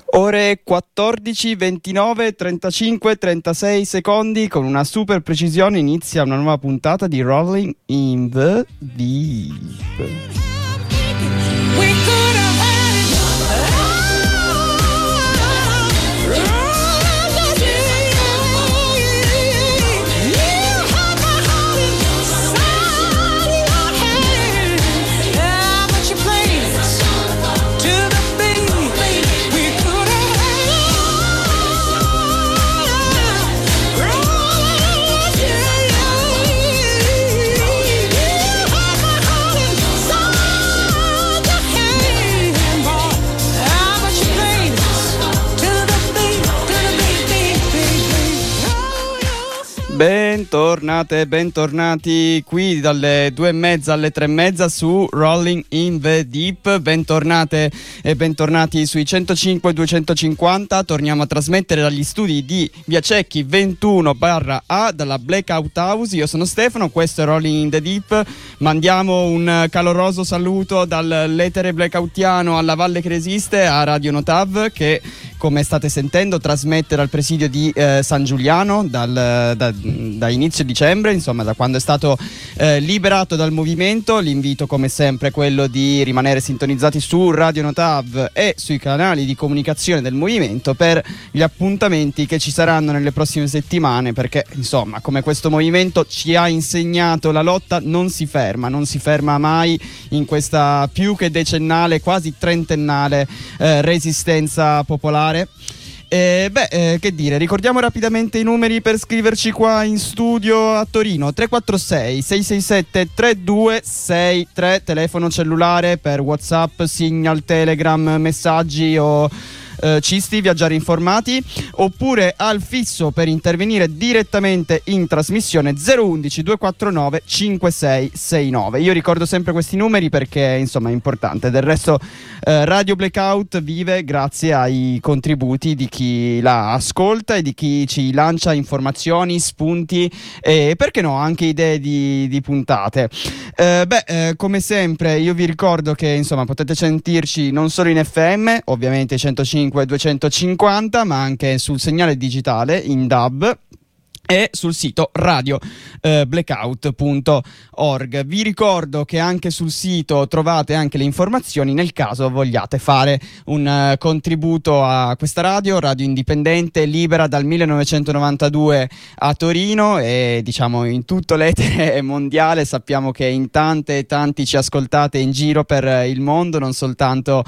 Ore 14, 29, 35, 36 secondi. Con una super precisione inizia una nuova puntata di Rolling in the Deep. Bentornati qui dalle 2:30 alle 3:30 su Rolling in the Deep. Bentornate e bentornati sui 105 250. Torniamo a trasmettere dagli studi di Via Cecchi 21/A dalla Blackout House. Io sono Stefano, questo è Rolling in the Deep. Mandiamo un caloroso saluto dall'etere blackoutiano alla Valle che resiste, a Radio Notav, che come state sentendo trasmette dal presidio di San Giuliano da inizio dicembre, insomma da quando è stato liberato dal movimento. L'invito come sempre è quello di rimanere sintonizzati su Radio Notav e sui canali di comunicazione del movimento per gli appuntamenti che ci saranno nelle prossime settimane, perché insomma come questo movimento ci ha insegnato, la lotta non si ferma mai in questa più che decennale, quasi trentennale resistenza popolare. Che dire, ricordiamo rapidamente i numeri per scriverci qua in studio a Torino: 346 667 3263, telefono cellulare per WhatsApp, Signal, Telegram, messaggi o cisti, viaggiare informati, oppure al fisso per intervenire direttamente in trasmissione 011 249 5669. Io ricordo sempre questi numeri perché insomma è importante. Del resto Radio Blackout vive grazie ai contributi di chi la ascolta e di chi ci lancia informazioni, spunti e perché no anche idee di puntate. Come sempre io vi ricordo che insomma potete sentirci non solo in FM, ovviamente 105 250, ma anche sul segnale digitale in DAB e sul sito radio blackout.org. Vi ricordo che anche sul sito trovate anche le informazioni nel caso vogliate fare un contributo a questa radio indipendente, libera dal 1992 a Torino e diciamo in tutto l'etere mondiale. Sappiamo che in tante e tanti ci ascoltate in giro per il mondo, non soltanto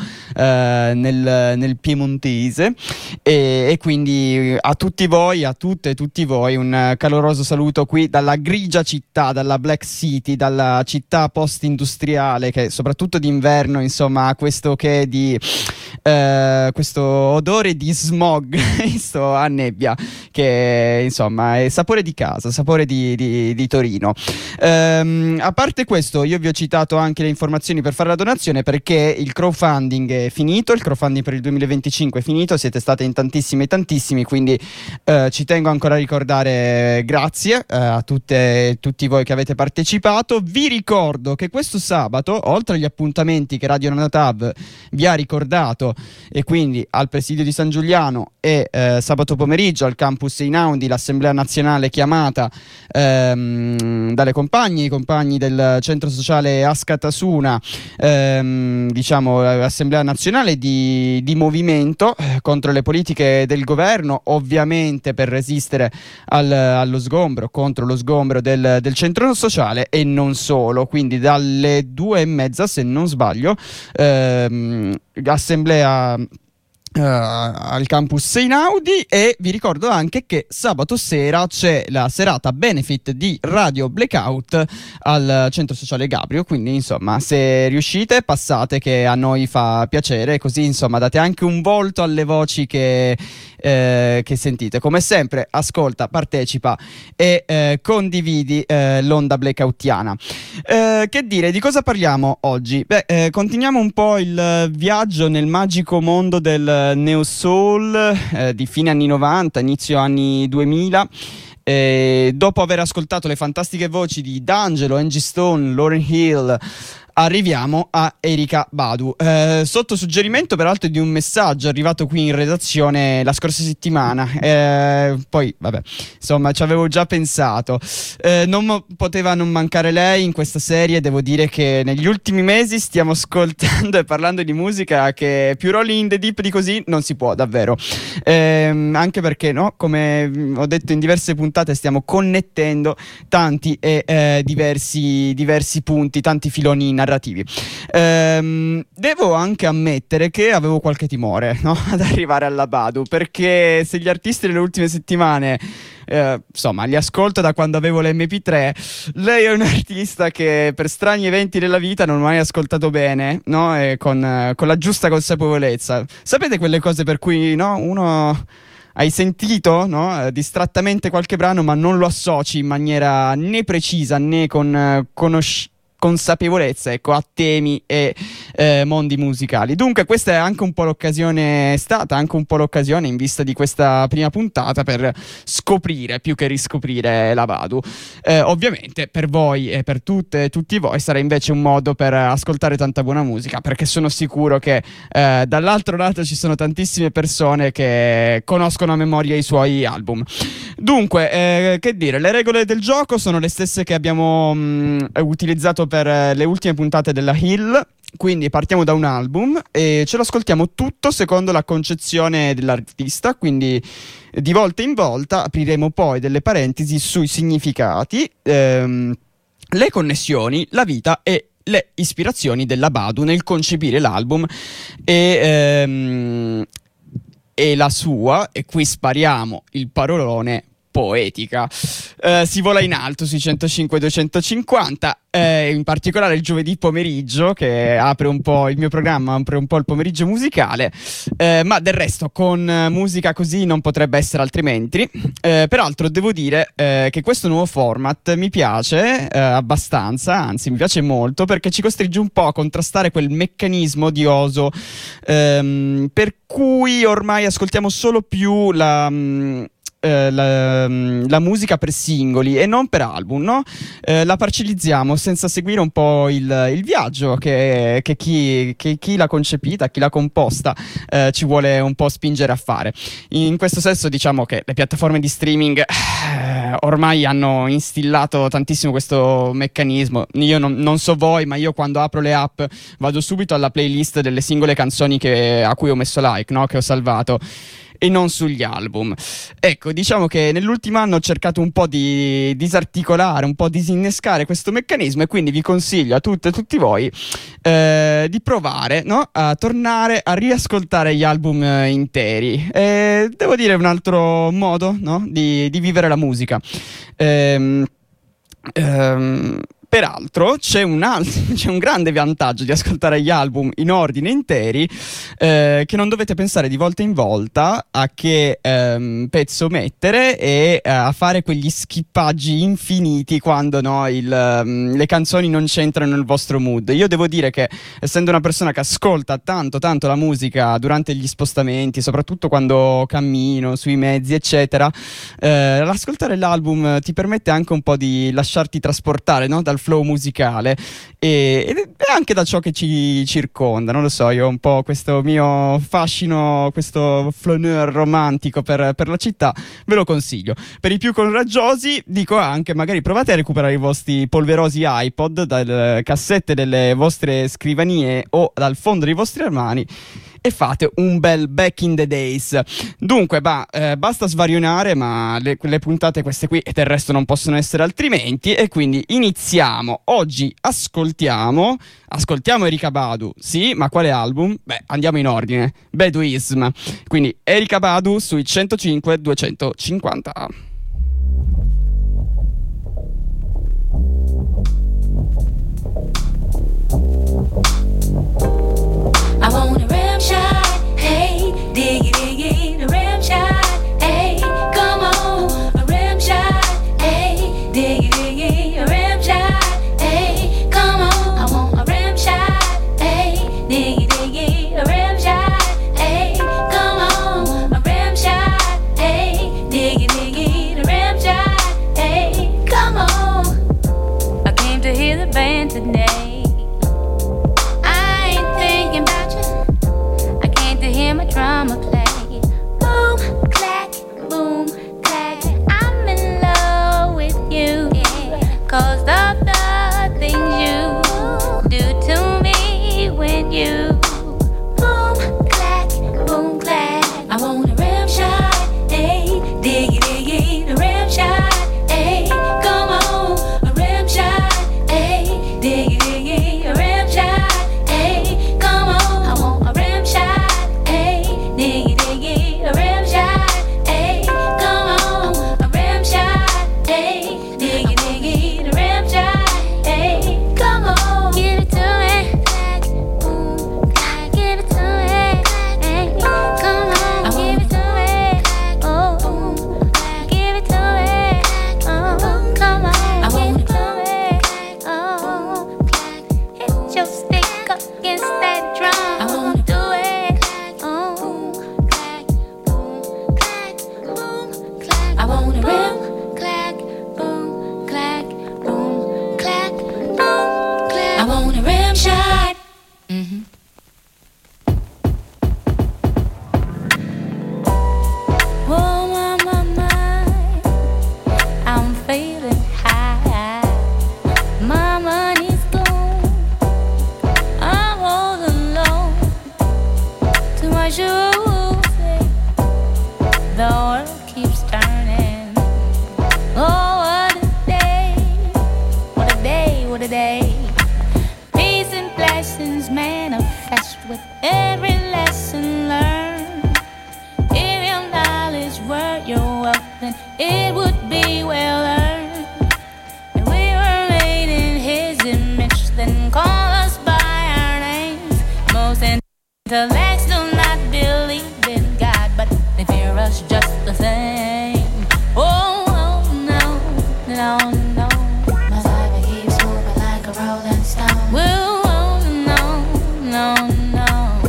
nel piemontese, e quindi a tutti voi, a tutte e tutti voi, un caloroso saluto qui dalla grigia città, dalla Black City, dalla città post-industriale che soprattutto d'inverno insomma ha questo che di questo odore di smog, questo a nebbia, che insomma è sapore di casa, sapore di Torino. A parte questo, io vi ho citato anche le informazioni per fare la donazione, perché il crowdfunding è finito, il crowdfunding per il 2025 è finito, siete state in tantissimi, quindi ci tengo ancora a ricordare grazie a tutte e tutti voi che avete partecipato. Vi ricordo che questo sabato, oltre agli appuntamenti che Radio Notav vi ha ricordato, e quindi al presidio di San Giuliano e sabato pomeriggio al campus Einaudi, l'assemblea nazionale chiamata dalle i compagni del centro sociale Ascatasuna, diciamo assemblea nazionale di movimento contro le politiche del governo, ovviamente per resistere allo sgombro, contro lo sgombro del centro sociale e non solo. Quindi dalle 2:30, se non sbaglio, assemblea al campus Einaudi. E vi ricordo anche che sabato sera c'è la serata benefit di Radio Blackout al centro sociale Gabrio, quindi insomma se riuscite passate, che a noi fa piacere, così insomma date anche un volto alle voci che sentite. Come sempre ascolta, partecipa e condividi l'onda blackoutiana. Che dire, di cosa parliamo oggi? Continuiamo un po' il viaggio nel magico mondo del neo soul di fine anni 90, inizio anni 2000. Dopo aver ascoltato le fantastiche voci di D'Angelo, Angie Stone, Lauryn Hill, Arriviamo a Erykah Badu, sotto suggerimento peraltro di un messaggio arrivato qui in redazione la scorsa settimana. Poi vabbè, insomma, ci avevo già pensato. Poteva non mancare lei in questa serie. Devo dire che negli ultimi mesi stiamo ascoltando e parlando di musica che più Rolling in the Deep di così non si può davvero, anche perché, no, come ho detto in diverse puntate, stiamo connettendo tanti e diversi punti, tanti filoni narrativi. Devo anche ammettere che avevo qualche timore, no, ad arrivare alla Badu, perché se gli artisti delle ultime settimane insomma li ascolto da quando avevo l'MP3, lei è un artista che per strani eventi della vita non ho mai ascoltato bene, no? E con la giusta consapevolezza. Sapete quelle cose per cui, no, uno... Hai sentito, no, distrattamente qualche brano, ma non lo associ in maniera né precisa né con consapevolezza, ecco, a temi e mondi musicali. Dunque questa è anche un po' l'occasione, è stata anche un po' l'occasione in vista di questa prima puntata per scoprire più che riscoprire la Badu. Ovviamente per voi e per tutti voi sarà invece un modo per ascoltare tanta buona musica, perché sono sicuro che dall'altro lato ci sono tantissime persone che conoscono a memoria i suoi album. Dunque, che dire, le regole del gioco sono le stesse che abbiamo utilizzato per le ultime puntate della Hill. Quindi partiamo da un album e ce lo ascoltiamo tutto secondo la concezione dell'artista, quindi di volta in volta apriremo poi delle parentesi sui significati, le connessioni, la vita e le ispirazioni della Badu nel concepire l'album e la sua, e qui spariamo il parolone, poetica. Si vola in alto sui 105-250, in particolare il giovedì pomeriggio, che apre un po' il mio programma, apre un po' il pomeriggio musicale, ma del resto con musica così non potrebbe essere altrimenti. Peraltro devo dire che questo nuovo format mi piace abbastanza, anzi mi piace molto, perché ci costringe un po' a contrastare quel meccanismo odioso per cui ormai ascoltiamo solo più la musica per singoli e non per album, no? La parcellizziamo senza seguire un po' il viaggio che chi l'ha concepita, chi l'ha composta ci vuole un po' spingere a fare. In questo senso diciamo che le piattaforme di streaming ormai hanno instillato tantissimo questo meccanismo. Io non so voi, ma io quando apro le app vado subito alla playlist delle singole canzoni a cui ho messo like, no? Che ho salvato, e non sugli album. Ecco, diciamo che nell'ultimo anno ho cercato un po' di disarticolare, un po' disinnescare questo meccanismo, e quindi vi consiglio a tutte e tutti voi di provare, no? A tornare a riascoltare gli album interi. Devo dire, un altro modo, no? di vivere la musica. Peraltro c'è un grande vantaggio di ascoltare gli album in ordine interi, che non dovete pensare di volta in volta a che pezzo mettere e a fare quegli skippaggi infiniti quando, no, le canzoni non c'entrano nel vostro mood. Io devo dire che, essendo una persona che ascolta tanto la musica durante gli spostamenti, soprattutto quando cammino sui mezzi eccetera, l'ascoltare l'album ti permette anche un po' di lasciarti trasportare, no, dal flow musicale e anche da ciò che ci circonda. Non lo so, io ho un po' questo mio fascino, questo flaneur romantico per la città, ve lo consiglio. Per i più coraggiosi dico anche, magari provate a recuperare i vostri polverosi iPod dalle cassette delle vostre scrivanie o dal fondo dei vostri armadi e fate un bel back in the days. Dunque, basta svarionare, ma le puntate queste qui e del resto non possono essere altrimenti, e quindi iniziamo. Oggi ascoltiamo Erykah Badu, sì, ma quale album? Andiamo in ordine. Baduism. Quindi Erykah Badu sui 105-250. I want a rim shot, hey, dig it, a rim shot, hey, come on, a rim shot, hey, dig it, a rim shot, hey, come on, I want a rim shot, hey, dig it, a rim shot, hey, come on, a rim shot, hey, dig it, I'ma play. Boom, clack, boom, clack. I'm in love with you. Cause of the things you do to me when you boom, clack, boom, clack. I want a rim shot, ayy, diggy, diggy, the rim shot, ayy, come on, a rim shot, ayy, diggy, diggy, a rim shot, ayy, come on, I want a rim shot, ayy, diggy, diggy, a rim shot, ayy, come on, a rim shot, ayy, diggy, diggy, the rim shot, ayy, come on, give it to me, clack, boom, clack, give it to me, ayy, come on. Give it to me, oh, give it to me, oh, come on, give it to me, oh, hit your stick against that drum, I wanna do it, oh, clack, boom, clack, boom, clack, I want a rim, clack, boom, clack, boom, clack, boom, clack, I want a rim shot, Oh, my, I'm feeling high. My money's gone. I'm all alone. Too much to say. The world keeps turning. Oh, what a day. What a day, what a day. Peace and blessings manifest with every lesson learned. If your knowledge were your wealth, then it would be well earned. And we were made in His image, then call us by our names. Most intellects do not believe in God, but they fear us just the same. Oh, no, no, no. My life keeps moving like a rolling stone. Whoa, no, no, no.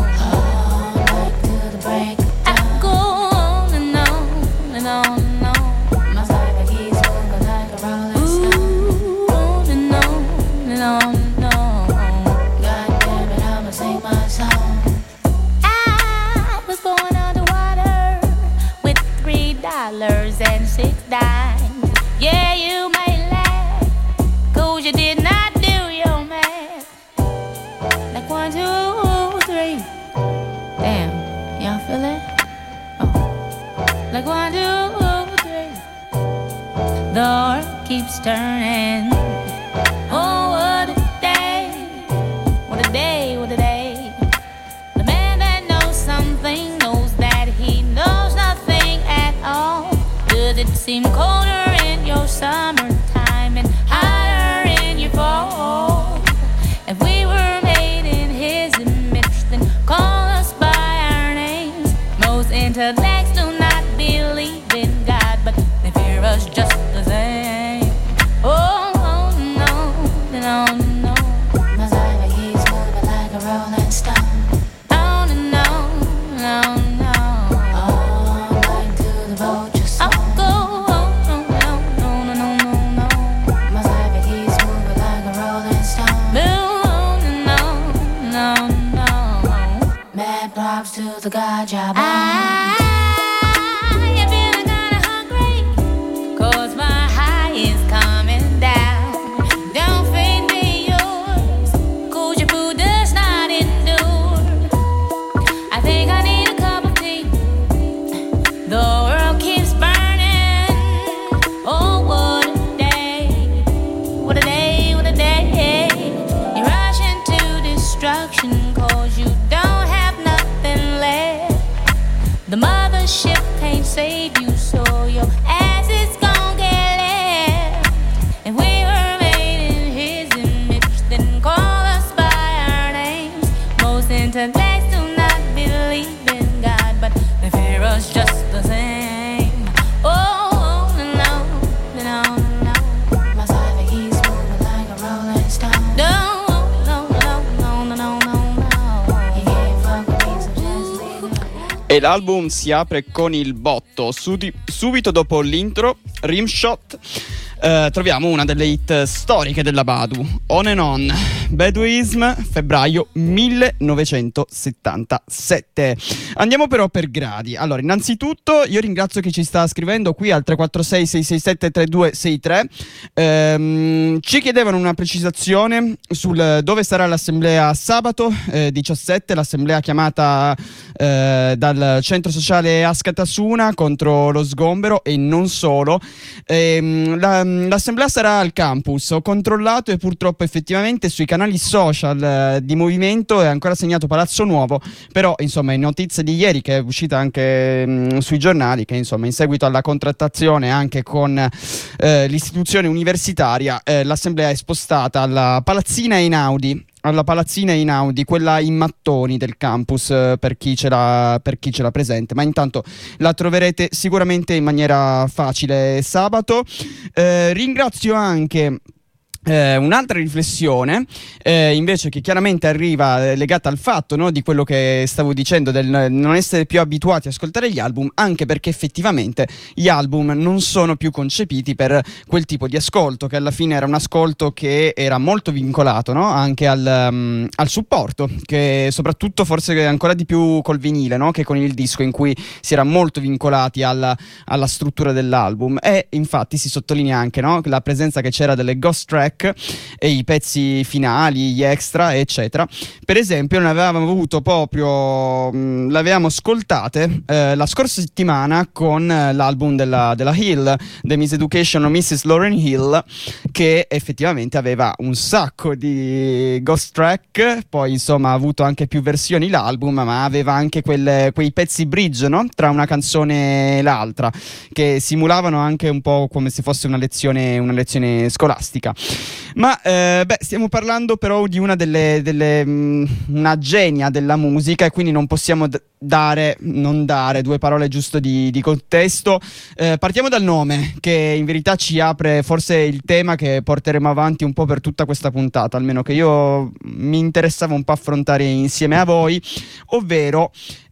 All night till the break of dawn. I go on and on and on and on. My life keeps moving like a rolling stone. Ooh, on and on and on and on. God damn it, I'ma sing my song. I was born underwater with $3 and 6 dimes. Yeah, you may laugh, 'cause you did not do your math. Like 1, 2, 3. Damn, y'all feel that? Oh. Like 1, 2, 3. The world keeps turning. Oh, what a day. What a day, what a day. The man that knows something knows that he knows nothing at all. Does it seem colder in your summertime and hotter in your fall? If we were made in His image, then call us by our names. Most intellects do not believe in God, but they fear us just the same. Oh, no, no, no. My life keeps moving like a rolling stone. Oh, no, no, no. All night till the vultures song. I'll go, oh, no, no, no, no, no, no. My life keeps moving like a rolling stone. No, no, no, no. Mad props to the God job. You're feeling kinda hungry, 'cause my high is coming down. Don't feed me yours, 'cause your food does not endure. I think I need a cup of tea. The world keeps burning. Oh, what a day. What a day, what a day. You're rushing to destruction, 'cause you don't have nothing left. The mothership can't save you, so your ass is gon' get left. If we were made in His image, then call us by our names. Most intellects do not believe in God, but they fear us just the same. Oh, no, no, no. My life keeps moving like a rolling stone. No, no, no, no, no, no, no. You can't fuck with me, so just leave it. E l'album si apre con il botto, subito dopo l'intro, Rimshot. troviamo una delle hit storiche della Badu, On and On, Baduism, febbraio 1977. Andiamo però per gradi. Allora, innanzitutto io ringrazio chi ci sta scrivendo qui al 346 667 3263. Ci chiedevano una precisazione sul dove sarà l'assemblea sabato 17, l'assemblea chiamata dal centro sociale Askatasuna contro lo sgombero e non solo. L'assemblea sarà al campus. Ho controllato e purtroppo effettivamente sui canali social di movimento è ancora segnato Palazzo Nuovo, però insomma è notizia di ieri che è uscita anche sui giornali che insomma in seguito alla contrattazione anche con l'istituzione universitaria l'assemblea è spostata alla Palazzina Einaudi, quella in mattoni del campus, per chi ce l'ha presente, ma intanto la troverete sicuramente in maniera facile sabato. Ringrazio anche un'altra riflessione invece che chiaramente arriva legata al fatto, no, di quello che stavo dicendo del non essere più abituati a ascoltare gli album, anche perché effettivamente gli album non sono più concepiti per quel tipo di ascolto, che alla fine era un ascolto che era molto vincolato, no, anche al supporto, che soprattutto forse ancora di più col vinile, no, che con il disco, in cui si era molto vincolati alla struttura dell'album. E infatti si sottolinea anche, no, la presenza che c'era delle ghost track e i pezzi finali, gli extra eccetera. Per esempio ne avevamo avuto proprio l'avevamo ascoltate la scorsa settimana con l'album della Hill, The Miseducation of Mrs. Lauryn Hill, che effettivamente aveva un sacco di ghost track. Poi insomma ha avuto anche più versioni l'album, ma aveva anche quei pezzi bridge, no? Tra una canzone e l'altra, che simulavano anche un po' come se fosse una lezione scolastica. Ma stiamo parlando però di una una genia della musica, e quindi non possiamo non dare due parole giusto di contesto. Partiamo dal nome, che in verità ci apre forse il tema che porteremo avanti un po' per tutta questa puntata, almeno che io mi interessava un po' affrontare insieme a voi, ovvero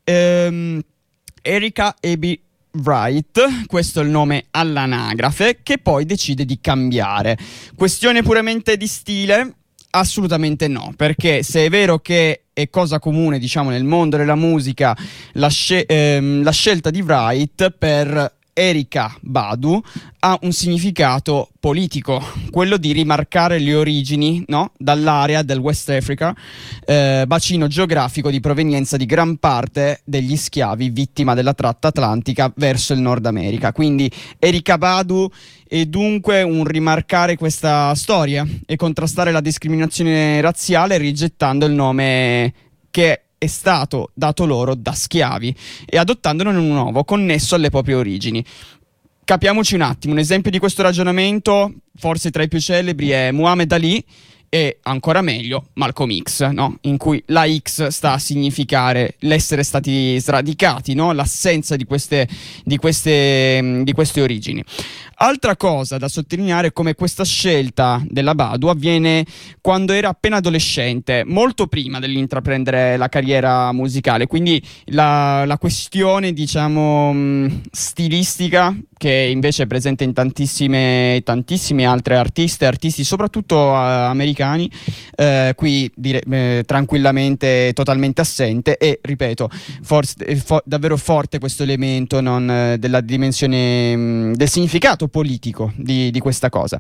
Erika Abby Wright. Questo è il nome all'anagrafe, che poi decide di cambiare. Questione puramente di stile? Assolutamente no, perché se è vero che è cosa comune, diciamo, nel mondo della musica la scelta di Wright per Erika Badu ha un significato politico, quello di rimarcare le origini, no? Dall'area del West Africa, bacino geografico di provenienza di gran parte degli schiavi vittima della tratta atlantica verso il Nord America. Quindi Erika Badu è dunque un rimarcare questa storia e contrastare la discriminazione razziale, rigettando il nome che è stato dato loro da schiavi e adottandone un nuovo connesso alle proprie origini. Capiamoci un attimo, un esempio di questo ragionamento, forse tra i più celebri, è Muhammad Ali e ancora meglio Malcolm X, no? In cui la X sta a significare l'essere stati sradicati, no? L'assenza di queste origini. Altra cosa da sottolineare è come questa scelta della Badu avviene quando era appena adolescente, molto prima dell'intraprendere la carriera musicale, quindi la questione, diciamo, stilistica, che invece è presente in tantissime altre artisti soprattutto americani, qui tranquillamente totalmente assente. E ripeto, davvero forte questo elemento della dimensione del significato politico di questa cosa.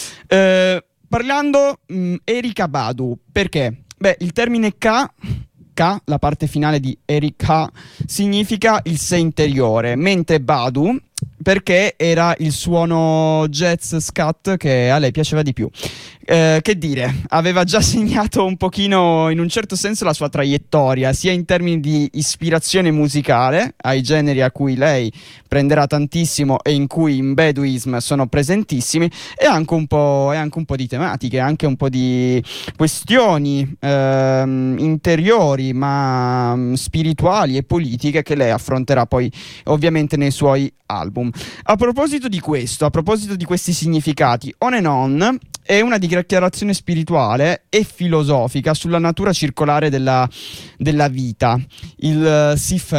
Parlando Erika Badu, perché? Il termine K, la parte finale di Erika, significa il sé interiore, mentre Badu perché era il suono jazz scat che a lei piaceva di più. Che dire, aveva già segnato un pochino, in un certo senso, la sua traiettoria, sia in termini di ispirazione musicale ai generi a cui lei prenderà tantissimo e in cui in Baduism sono presentissimi, e anche un po' di tematiche, anche un po' di questioni interiori ma spirituali e politiche che lei affronterà poi ovviamente nei suoi album. A proposito di questo, a proposito di questi significati, On and On è una dichiarazione spirituale e filosofica sulla natura circolare della vita. Il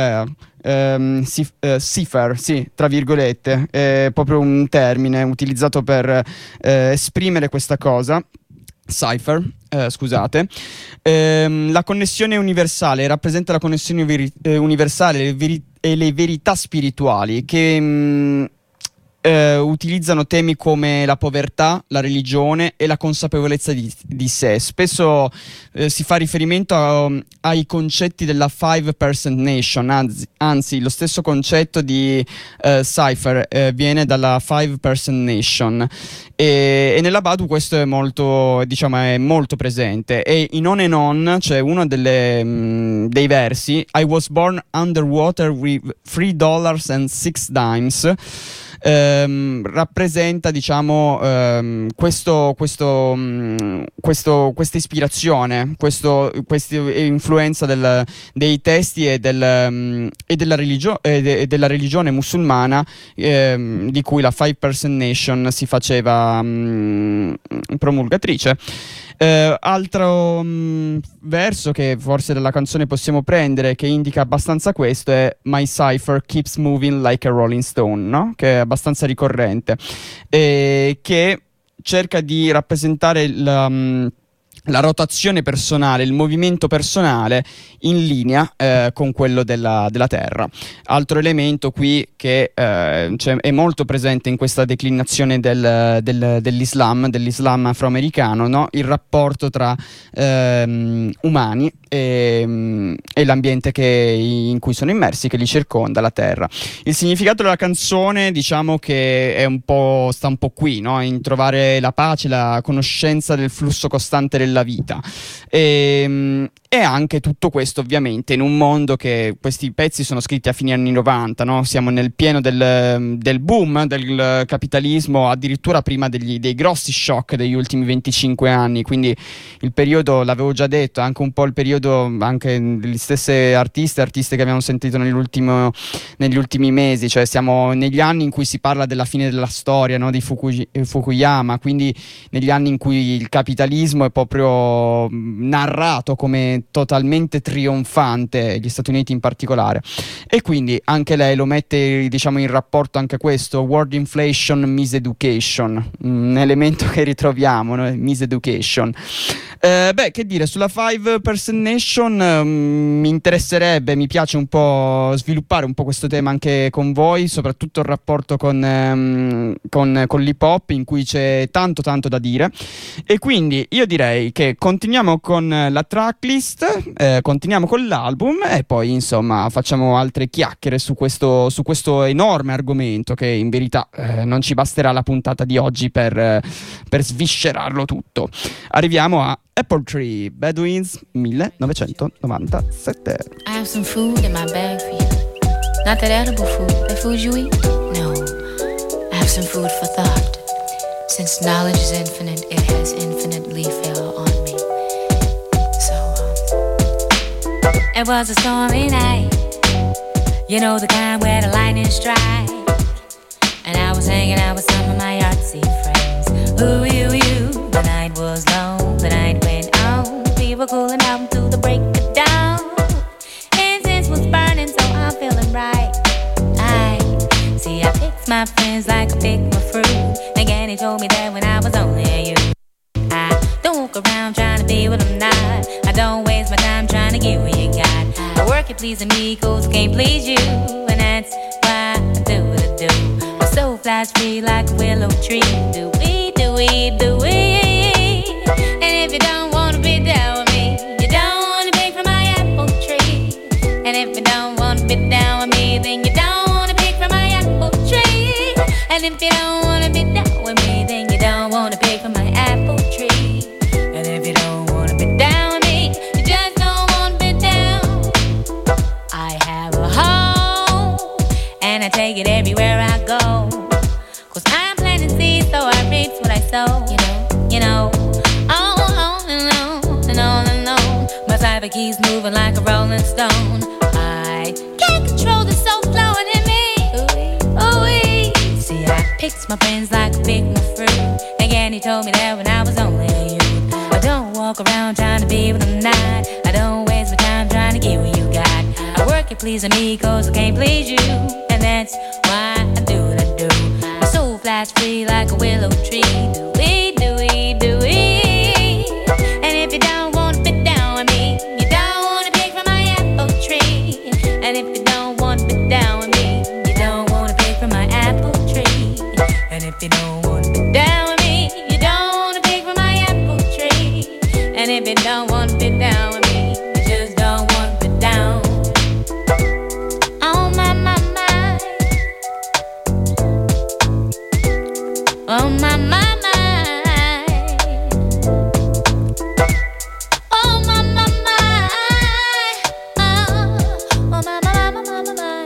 Cipher, sì, tra virgolette, è proprio un termine utilizzato per esprimere questa cosa. Cipher, scusate. La connessione universale rappresenta la connessione universale e le verità spirituali che utilizzano temi come la povertà, la religione e la consapevolezza di sé. Spesso si fa riferimento ai concetti della 5% Nation, anzi lo stesso concetto di Cipher viene dalla 5% Nation e nella Badu questo è molto, diciamo, è molto presente. E in On and On c'è uno dei versi: I was born underwater with $3.06. Rappresenta, diciamo, questa ispirazione, questa influenza dei testi e della religione musulmana, di cui la 5% Nation si faceva promulgatrice. Altro verso che forse dalla canzone possiamo prendere, che indica abbastanza questo, è My Cipher keeps moving like a Rolling Stone, no? Che è abbastanza ricorrente, che cerca di rappresentare la rotazione personale, il movimento personale in linea con quello della Terra. Altro elemento qui che è molto presente in questa declinazione dell'Islam afroamericano, no? Il rapporto tra umani e l'ambiente in cui sono immersi, che li circonda, la Terra. Il significato della canzone, diciamo che sta un po' qui, no? In trovare la pace, la conoscenza del flusso costante della vita, e anche tutto questo ovviamente in un mondo che questi pezzi sono scritti a fine anni 90, no? Siamo nel pieno del boom del capitalismo, addirittura prima dei grossi shock degli ultimi 25 anni, quindi il periodo, l'avevo già detto, anche un po' il periodo anche degli stesse artiste che abbiamo sentito negli ultimi mesi, cioè siamo negli anni in cui si parla della fine della storia, no? Di Fukuyama, quindi negli anni in cui il capitalismo è proprio narrato come totalmente trionfante, gli Stati Uniti in particolare, e quindi anche lei lo mette, diciamo, in rapporto anche questo world inflation, miseducation, un elemento che ritroviamo, no? Miseducation. Che dire, sulla 5% Nation mi interesserebbe, mi piace un po' sviluppare un po' questo tema anche con voi, soprattutto il rapporto con l'hip hop, in cui c'è tanto da dire, e quindi io direi che continuiamo con la tracklist, continuiamo con l'album e poi insomma facciamo altre chiacchiere su questo enorme argomento, che in verità non ci basterà la puntata di oggi per sviscerarlo tutto. Arriviamo a Apple Tree, Bedouins 1997. I have some food in my bag for you. Not that edible food, that food you eat? No. I have some food for thought. Since knowledge is infinite, it has infinitely fell on me. So, it was a stormy night. You know, the kind where the lightning strikes. And I was hanging out with some of my artsy friends. Ooh, you. The night was long, the night went on. We were cooling out until the break of dawn. Incense was burning, so I'm feeling right. I picked my friends like I picked my fruit. Then Granny told me that when I was only a youth. I don't walk around trying to be what I'm not. I don't waste my time trying to get what you got. I work at pleasing me, cause I can't please you. And that's why I do what I do. My soul flies free like a willow tree. Do we? And if you don't wanna be down with me, you don't wanna pick from my apple tree. And if you don't wanna be down with me, then you don't wanna pick from my apple tree. And if you don't wanna be down with me, then you don't wanna pick from my apple tree. And if you don't wanna be down with me, you just don't wanna be down. I have a home, and I take it everywhere I go. Cause I'm planting seeds, so I reap what I sow. You know, on and on. My cyber keys moving like a rolling stone. I can't control the soul flowing in me. Ooh-wee. my friends like a pick my fruit. Again, he told me that when I was only a youth. I don't walk around trying to be with them not. I don't waste my time trying to get what you got. I work at pleasing me cause I can't please you. And that's why I do what I do. My soul flies free like a willow tree. Do we, do we, do we? And if you don't want to fit down with me, you don't want to pick from my apple tree. And if you don't want to fit down with me, you don't want to pick from my apple tree. And if you don't want to fit down with me, you don't want to pick from my apple tree. And if you don't want to fit down with me, you just don't want to fit down. Oh my, my, my. Oh my, my, my. Oh my, my, my. Oh, oh my, my, my, my, my, my.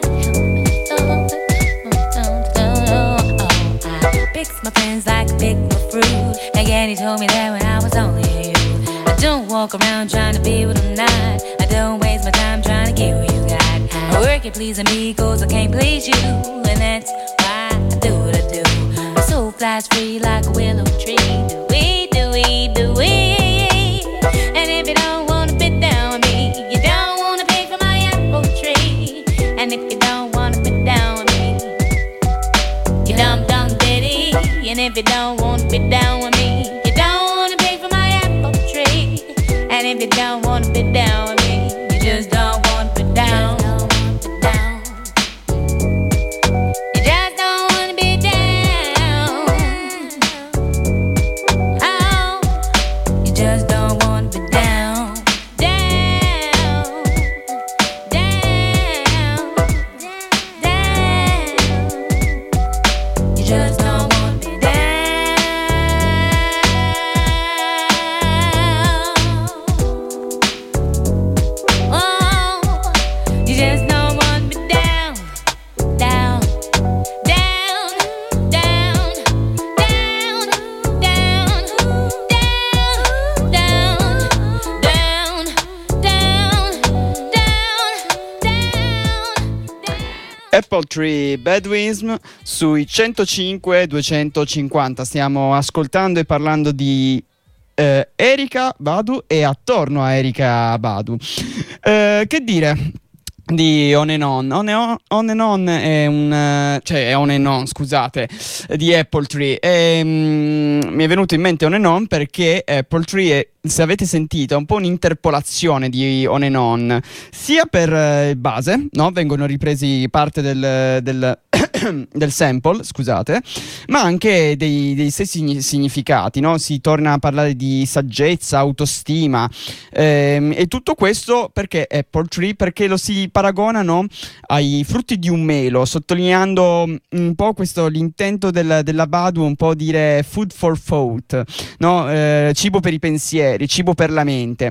I picks my friends like I pick my fruit. Again, he told me that when I was only a youth. I don't walk around trying to be what I'm not. I don't waste my time trying to get what you got. I work at pleasing me cause I can't please you. And that's why I do what I do. My soul flies free like a willow tree. Do we, do we, do we? And if you don't want to fit down with me, you don't want to pick from my apple tree. And if you don't want to fit down with me, you dumb dumb ditty. And if you don't want to fit down with me, you don't want to pick from my apple tree. And if you don't want to fit down with me, you just don't want to fit down. You just don't want to be down. Oh, you just don't want to be down. Down, down, down. You just don't want to be down. Oh, you just don't want to be down, down, down, down, down, down, down, down, down, down, down. Apple Tree Bedouism sui 105 250. Stiamo ascoltando e parlando di Erykah Badu e attorno a Erykah Badu. Che dire di On and On? On and On è un cioè è On and On, scusate, di Apple Tree. Mi è venuto in mente On and On perché Apple Tree è, se avete sentito, è un po' un'interpolazione di On and On, sia per il base, no? Vengono ripresi parte del sample, scusate, ma anche dei stessi significati, no? Si torna a parlare di saggezza, autostima, e tutto questo perché Apple Tree? Perché lo si paragonano ai frutti di un melo, sottolineando un po' questo, l'intento della Badu, un po' dire food for thought, no? Cibo per i pensieri, cibo per la mente.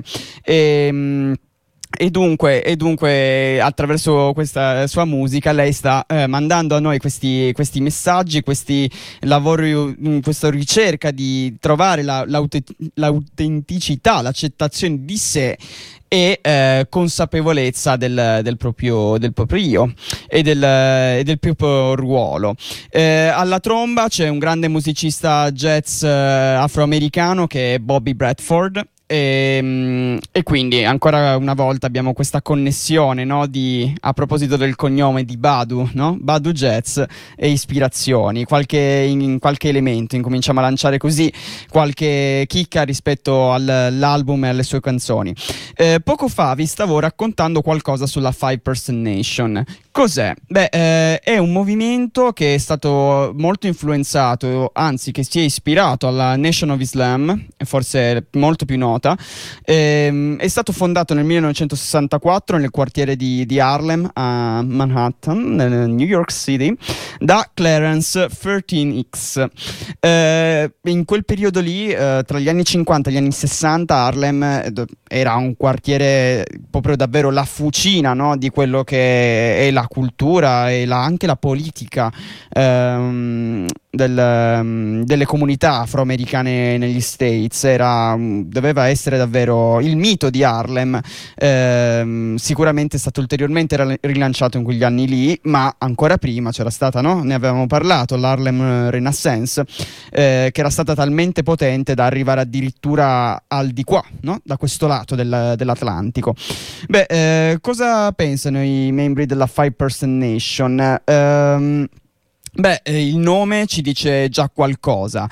E dunque attraverso questa sua musica lei sta mandando a noi questi messaggi, questi lavori, questa ricerca di trovare l'autenticità, l'accettazione di sé e consapevolezza del proprio io e del proprio ruolo. Alla tromba c'è un grande musicista jazz afroamericano che è Bobby Bradford. E quindi ancora una volta abbiamo questa connessione, no, a proposito del cognome di Badu, no? Badu Jazz e ispirazioni, in qualche elemento, incominciamo a lanciare così qualche chicca rispetto all'album e alle sue canzoni. Poco fa vi stavo raccontando qualcosa sulla 5% Nation. Cos'è? Beh, è un movimento che è stato molto influenzato, anzi che si è ispirato alla Nation of Islam, forse molto più nota. È stato fondato nel 1964 nel quartiere di Harlem a Manhattan, nel New York City, da Clarence 13X. In quel periodo lì, tra gli anni 50 e gli anni 60, Harlem era un quartiere proprio davvero la fucina, no, di quello che è la cultura e anche la politica delle comunità afroamericane negli States. Doveva essere davvero il mito di Harlem. Sicuramente è stato ulteriormente rilanciato in quegli anni lì, ma ancora prima c'era stata, no? Ne avevamo parlato, l'Harlem Renaissance, che era stata talmente potente da arrivare addirittura al di qua, no? Da questo lato dell'Atlantico. Cosa pensano i membri della 5% Nation? Il nome ci dice già qualcosa.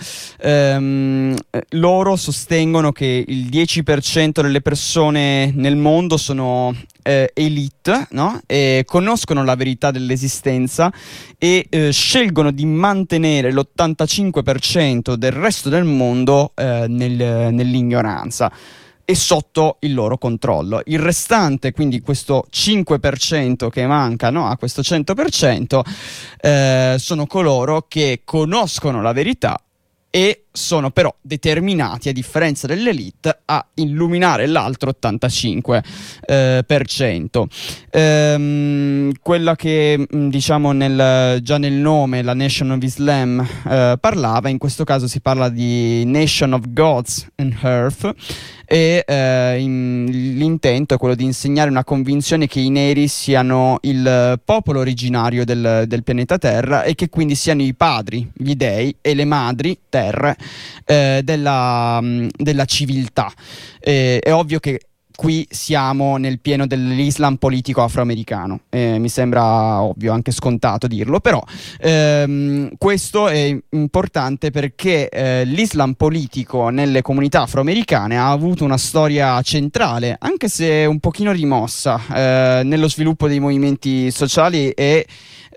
Loro sostengono che il 10% delle persone nel mondo sono elite, no? E conoscono la verità dell'esistenza e scelgono di mantenere l'85% del resto del mondo nell'ignoranza e sotto il loro controllo. Il restante, quindi questo 5% che manca, no, a questo 100%, sono coloro che conoscono la verità e sono però determinati, a differenza dell'elite, a illuminare l'altro 85%. Quella che diciamo già nel nome, la Nation of Islam, parlava, in questo caso si parla di Nation of Gods and Earth, e l'intento è quello di insegnare una convinzione che i neri siano il popolo originario del pianeta Terra e che quindi siano i padri, gli dei, e le madri, terre, della civiltà. È ovvio che qui siamo nel pieno dell'Islam politico afroamericano, mi sembra ovvio, anche scontato dirlo, però questo è importante perché l'Islam politico nelle comunità afroamericane ha avuto una storia centrale, anche se un pochino rimossa, nello sviluppo dei movimenti sociali e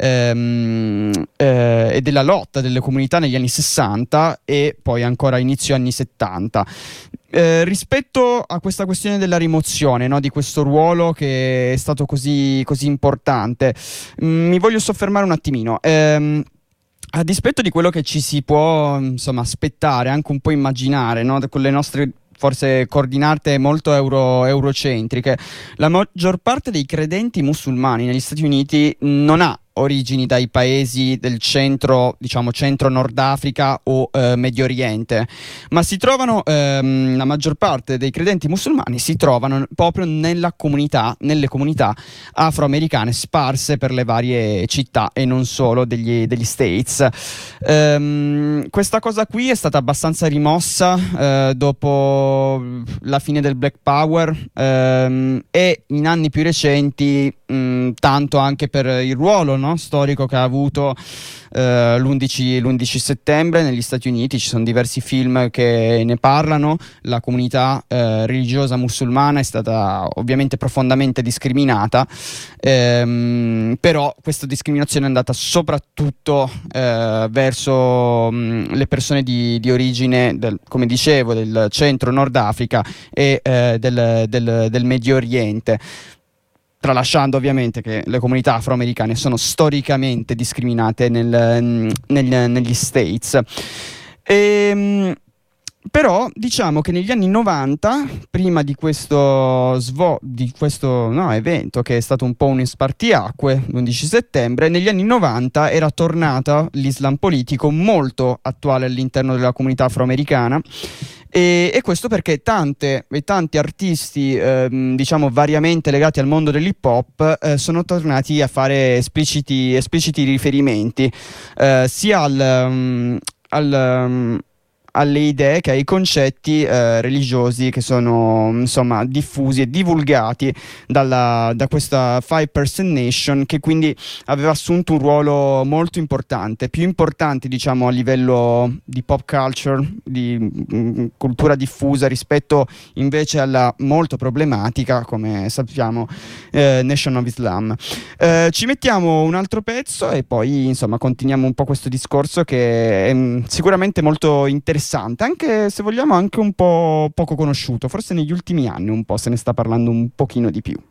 della lotta delle comunità negli anni 60 e poi ancora inizio anni 70. Rispetto a questa questione della rimozione, no, di questo ruolo che è stato così importante, mi voglio soffermare un attimino. A dispetto di quello che ci si può aspettare, anche un po' immaginare, no, con le nostre forse coordinate molto eurocentriche, la maggior parte dei credenti musulmani negli Stati Uniti non ha origini dai paesi del centro Nord Africa o Medio Oriente, ma si trovano, la maggior parte dei credenti musulmani si trovano proprio nelle comunità afroamericane sparse per le varie città e non solo degli States. Questa cosa qui è stata abbastanza rimossa dopo la fine del Black Power e in anni più recenti tanto anche per il ruolo, no, storico che ha avuto l'11 settembre negli Stati Uniti. Ci sono diversi film che ne parlano. La comunità religiosa musulmana è stata ovviamente profondamente discriminata, però questa discriminazione è andata soprattutto verso le persone di origine come dicevo, del centro Nord Africa e del Medio Oriente, tralasciando ovviamente che le comunità afroamericane sono storicamente discriminate negli States. Però diciamo che negli anni 90, prima di questo evento che è stato un po' un spartiacque, l'11 settembre, negli anni 90 era tornata l'Islam politico molto attuale all'interno della comunità afroamericana. E questo perché tanti artisti variamente legati al mondo dell'hip hop sono tornati a fare espliciti riferimenti sia alle idee che ai concetti religiosi che sono diffusi e divulgati da questa 5% Nation, che quindi aveva assunto un ruolo molto importante, più importante a livello di pop culture, di cultura diffusa, rispetto invece alla molto problematica, come sappiamo, Nation of Islam. Ci mettiamo un altro pezzo e poi continuiamo un po' questo discorso che è sicuramente molto interessante, anche se vogliamo anche un po' poco conosciuto. Forse negli ultimi anni un po' se ne sta parlando un pochino di più.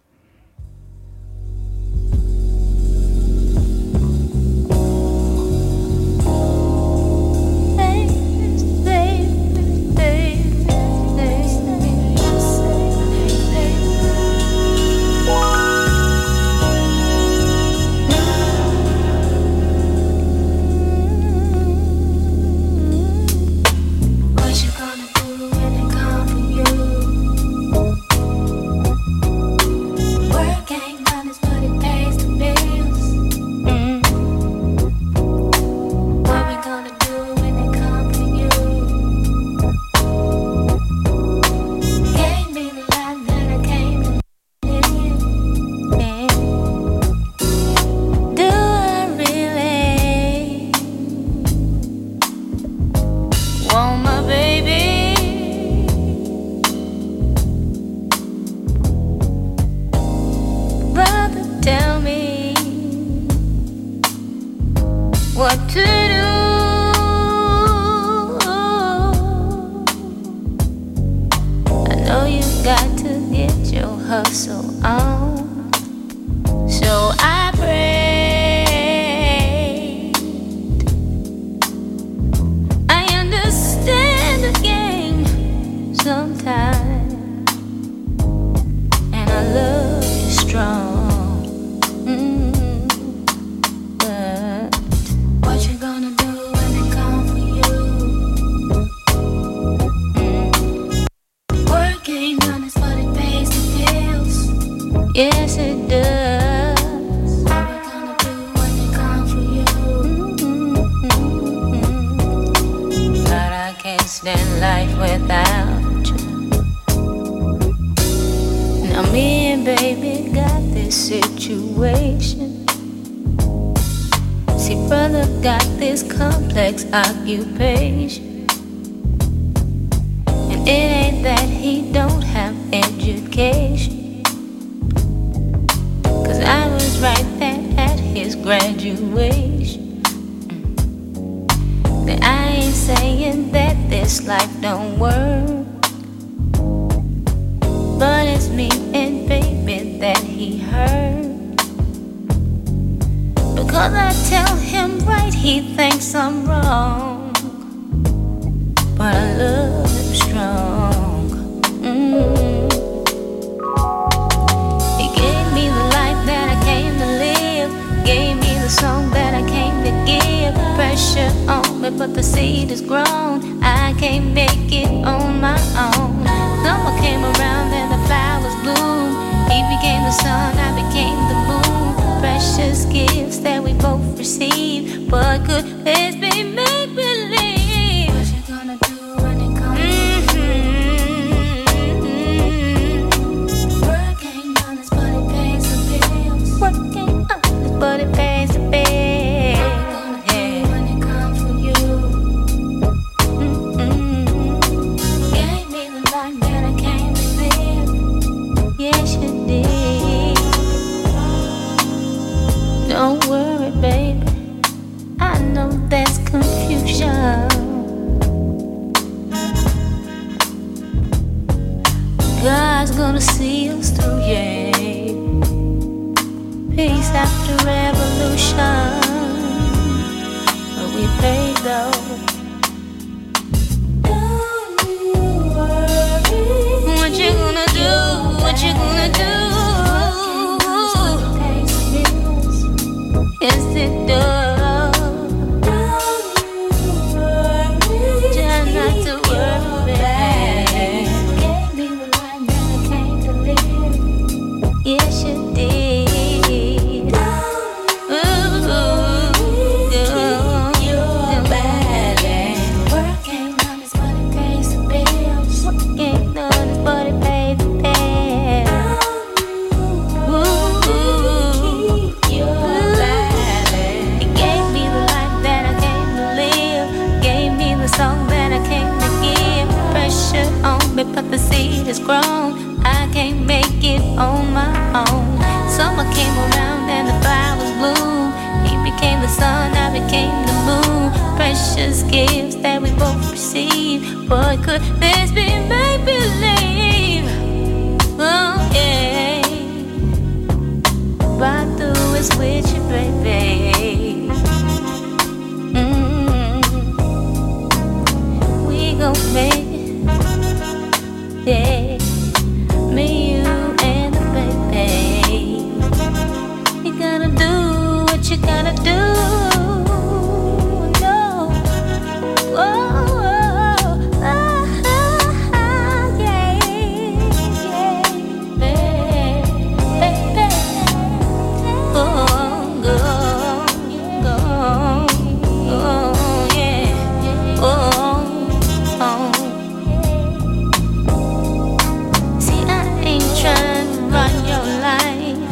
than life without you. Now me and baby got this situation. See, brother got this complex occupation, and it ain't that he don't have education, 'cause I was right there at his graduation. But I ain't saying that this life don't work, but it's me and baby that he hurt. Because I tell him right, he thinks I'm wrong, but I love him strong. He gave me the life that I came to live, gave me the song that I came to give. Pressure on me, but the seed is grown. I can't make it on my own. Summer came around and the flowers bloom. He became the sun, I became the moon. Precious gifts that we both received, but could this be make-believe? What you gonna do when it comes? Work ain't honest, but it pays the bills. Work ain't honest, but it pays the bills. Don't worry, baby, I know there's confusion. God's gonna see us through, yeah. Peace after revolution, but we pay though. Don't you worry. What you gonna do? What you gonna do? Yes, it does. Don't you worry. Try not to worry. Gave me the life that I came to live. Yes, you did. You're bad. Work ain't honest, but it pays the bills. Work ain't honest, but it pays the bills. Song that I came to give. Pressure on me, but the seed is grown. I can't make it on my own. Summer came around and the flowers bloom. He became the sun, I became the moon. Precious gifts that we both received. Boy, could this be make-believe? Oh yeah. Right through is with you, baby. Gon' make it, yeah. Me, you, and the baby. You gotta do what you gotta do. No, oh, yeah, baby. Oh, go, yeah. Oh. See, I ain't trying to run your life,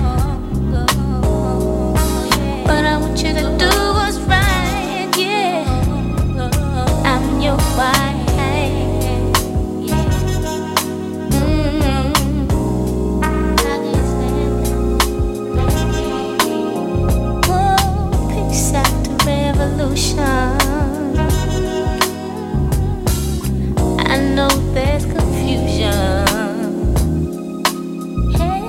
but I want you to do what's right, yeah. I'm your wife. Oh, peace after revolution. I know there's confusion. Hey,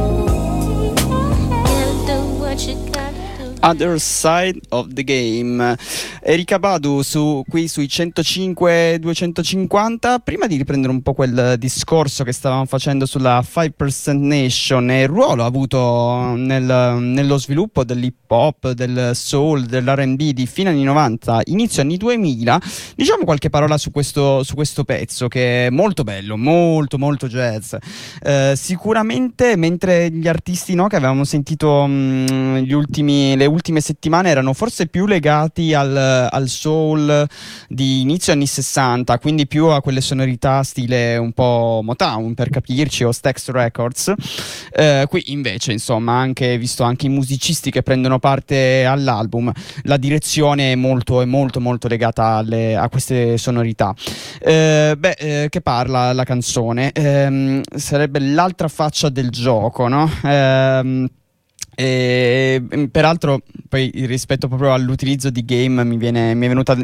gotta do what you gotta do. Other Side of the Game. Erika Badu qui sui 105-250. Prima di riprendere un po' quel discorso che stavamo facendo sulla 5% Nation e il ruolo avuto nello sviluppo dell'hip hop, del soul, dell'R&B di fine anni 90, inizio anni 2000, diciamo qualche parola su questo pezzo che è molto bello, molto molto jazz. Sicuramente mentre gli artisti, no, che avevamo sentito le nelle ultime settimane erano forse più legati al soul di inizio anni 60, quindi più a quelle sonorità stile un po' Motown, per capirci, o Stax Records. Qui invece, insomma, anche visto anche i musicisti che prendono parte all'album, la direzione è molto legata a queste sonorità. Che parla la canzone? Sarebbe l'altra faccia del gioco, no? E peraltro poi rispetto proprio all'utilizzo di game mi è venuta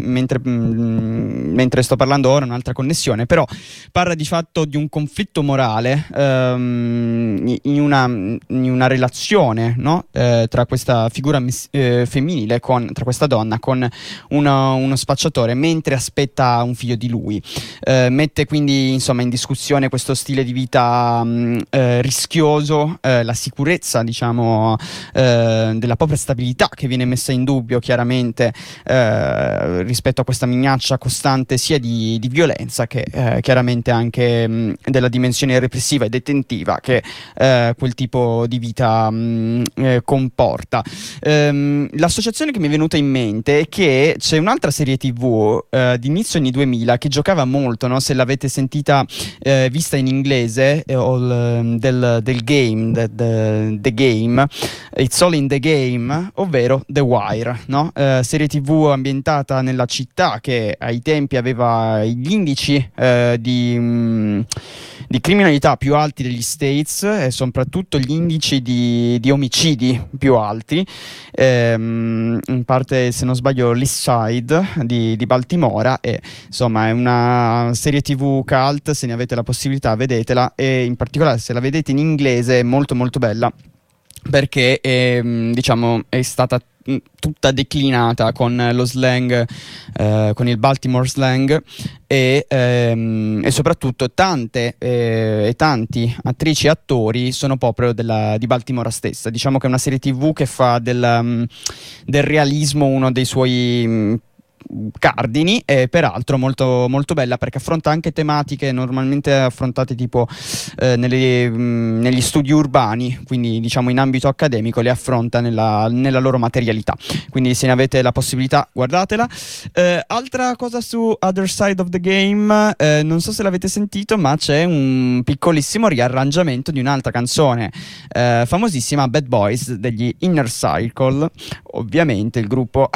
mentre sto parlando ora un'altra connessione, però parla di fatto di un conflitto morale in una relazione, no? Tra questa figura femminile, tra questa donna con uno spacciatore mentre aspetta un figlio di lui. Mette quindi insomma in discussione questo stile di vita rischioso, la sicurezza, diciamo, della propria stabilità, che viene messa in dubbio chiaramente rispetto a questa minaccia costante sia di violenza che chiaramente anche della dimensione repressiva e detentiva che quel tipo di vita comporta. L'associazione che mi è venuta in mente è che c'è un'altra serie TV di inizio anni 2000 che giocava molto, no? Se l'avete sentita vista in inglese, del game, The Game, It's All in the Game, ovvero The Wire, no? Serie TV ambientata nella città che ai tempi aveva gli indici di criminalità più alti degli States e soprattutto gli indici di omicidi più alti, in parte, se non sbaglio, l'East Side di Baltimora. E insomma è una serie TV cult, se ne avete la possibilità vedetela, e in particolare se la vedete in inglese è molto molto bella, perché diciamo è stata tutta declinata con lo slang, con il Baltimore slang, e soprattutto tante e tanti attrici e attori sono proprio di Baltimora stessa. Diciamo che è una serie TV che fa del realismo uno dei suoi cardini, e peraltro molto, molto bella, perché affronta anche tematiche normalmente affrontate tipo negli studi urbani, quindi diciamo in ambito accademico, le affronta nella loro materialità. Quindi se ne avete la possibilità, guardatela. Altra cosa su Other Side of the Game, non so se l'avete sentito, ma c'è un piccolissimo riarrangiamento di un'altra canzone famosissima, Bad Boys degli Inner Circle, ovviamente il gruppo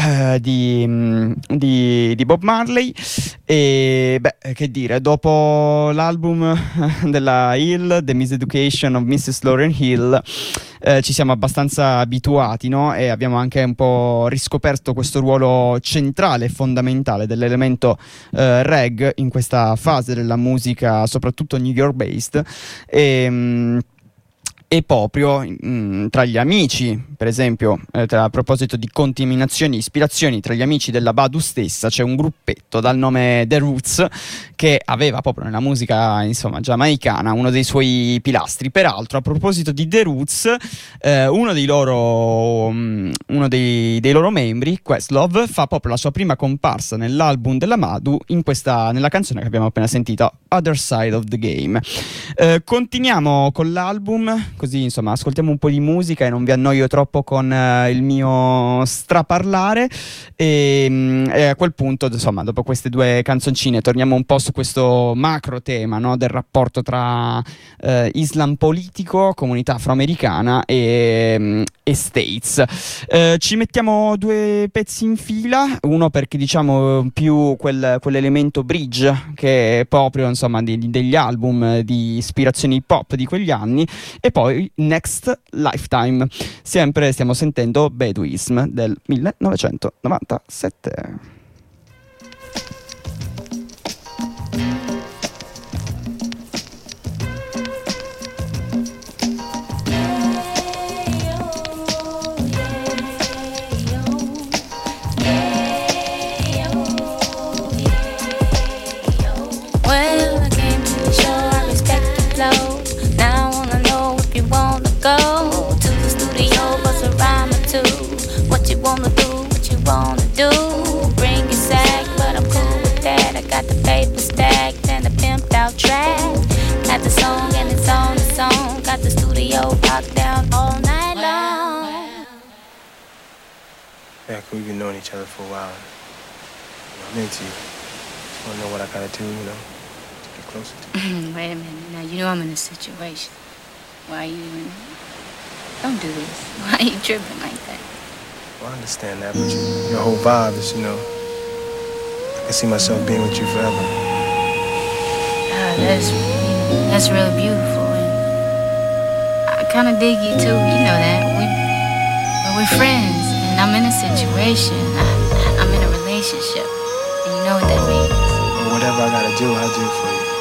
di Bob Marley. E che dire, dopo l'album della Hill, The Miseducation of Mrs. Lauryn Hill, ci siamo abbastanza abituati, no? E abbiamo anche un po' riscoperto questo ruolo centrale e fondamentale dell'elemento reg in questa fase della musica, soprattutto New York based. E proprio tra gli amici, per esempio, a proposito di contaminazioni, ispirazioni, tra gli amici della Badu stessa c'è un gruppetto dal nome The Roots, che aveva proprio nella musica, insomma, giamaicana uno dei suoi pilastri. Peraltro, a proposito di The Roots, uno dei loro membri, Questlove, fa proprio la sua prima comparsa nell'album della Madu nella canzone che abbiamo appena sentito, Other Side of the Game. Continuiamo con l'album, così insomma ascoltiamo un po' di musica e non vi annoio troppo con il mio straparlare, e a quel punto, insomma, dopo queste due canzoncine torniamo un po' su questo macro tema, no, del rapporto tra Islam politico, comunità afroamericana e States. Ci mettiamo due pezzi in fila, uno perché diciamo più quell'elemento bridge che è proprio, insomma, degli album di ispirazione hip hop di quegli anni, e poi Next Lifetime. Sempre stiamo sentendo Baduism del 1997. Go to the studio, bust a rhyme or two. What you wanna do, what you wanna do. Bring your sack, but I'm cool with that. I got the paper stacked and the pimped out track. Got the song and it's on the song. Got the studio locked down all night long. fact, we've been knowing each other for a while. I'm into you. Just want to know what I gotta do, to get closer to you. Wait a minute. Now, you know I'm in a situation. Why are you even... Don't do this. Why are you tripping like that? Well, I understand that, but your whole vibe is, I can see myself being with you forever. That's really beautiful. And I kind of dig you, too. You know that. We're friends, and I'm in a situation. I'm in a relationship. And you know what that means. Well, whatever I gotta do, I'll do for you.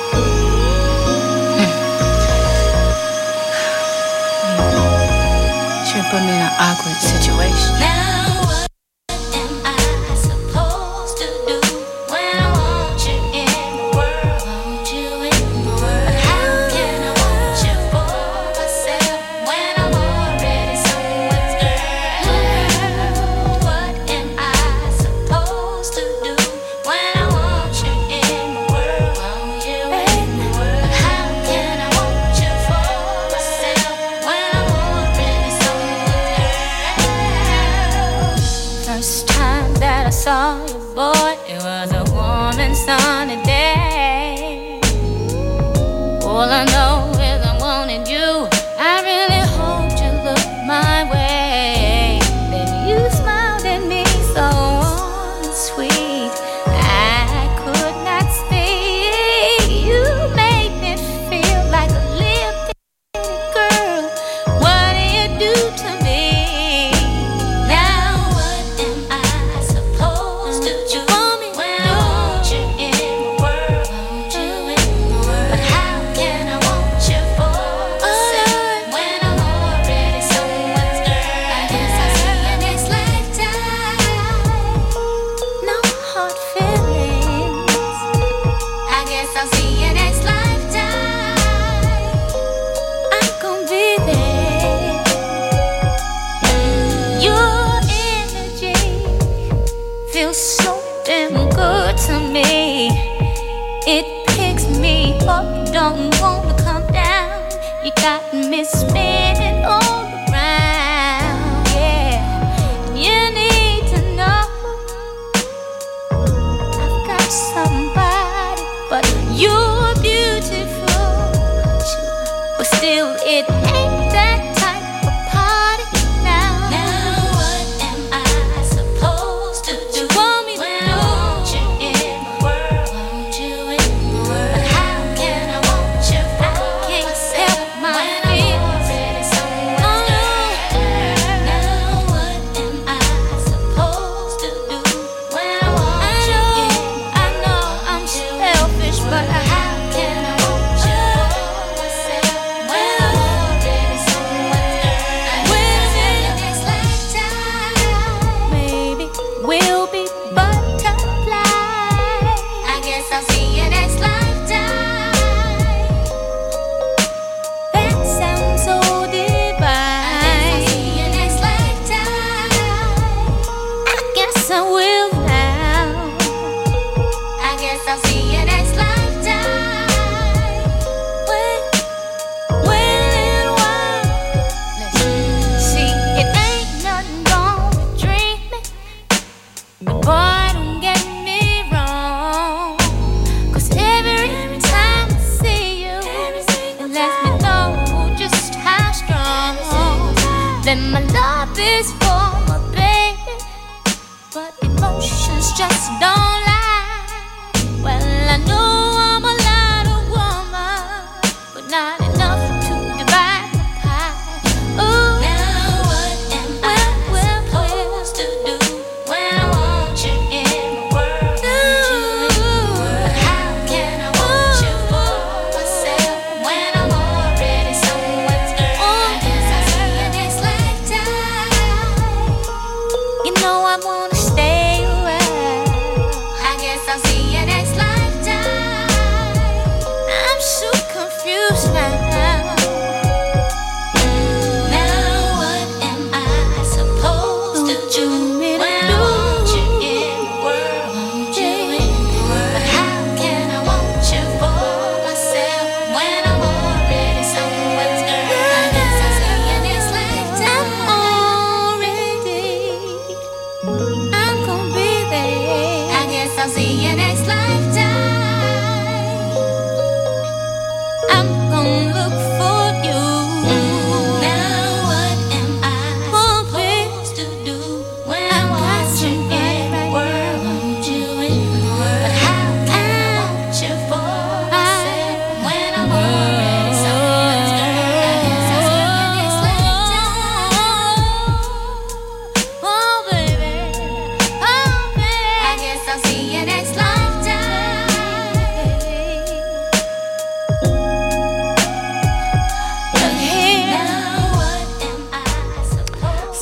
Should put me in an awkward situation. Now what am I supposed to do when I want you in the world? Want you in the world. How can I want you for myself when I'm already someone's girl? What am I supposed to do when I want you in the world? Want you in the world. How can I want you for myself when I'm already someone's girl? First time that I saw you, boy, it was a warm and sunny day. All I know is I wanted you. I really hoped you looked my way. Baby, you smiled at me so warm and sweet. I could not speak. You made me feel like a little bitty girl. What do you do to me? Now what am I supposed to do when I want you in the world? Want you in the world. But how can I want you for myself when I'm already someone's girl? I guess I'll see you next lifetime. No hard feelings. I guess I'll see you next lifetime. I'm gonna be there. Your energy feels so damn good to me. It picks me up, don't wanna come down. You got me spinning all around, yeah. You need to know I've got somebody, but you're beautiful. But still, it ain't that type of party now. Now what am I supposed to do when I want you in the world? Want you in the world. But how can I want you for myself when I'm already someone's girl? Now what am I supposed to do when I want you in the world? I know I'm selfish, but how can I want you for myself when I'm already someone's girl? We'll see you next lifetime. Maybe we'll be butterflies. I guess I'll see you next lifetime. That sounds so divine. I guess I'll see you next lifetime. I guess I will now. I guess I'll see you next lifetime. Wait a little while. See, it ain't nothing wrong with dreaming. But boy, don't get me wrong. 'Cause every time I see you, it lets me know just how strong that my love is for my baby. But emotions just don't lie. Well, I know I'm a lot of woman, but not enough to divide the pie. Ooh, now what am I supposed to do when I want you in the world? But how can I want you for myself when I'm already someone's girl? I guess I'll see you next lifetime. You know I wanna stay around.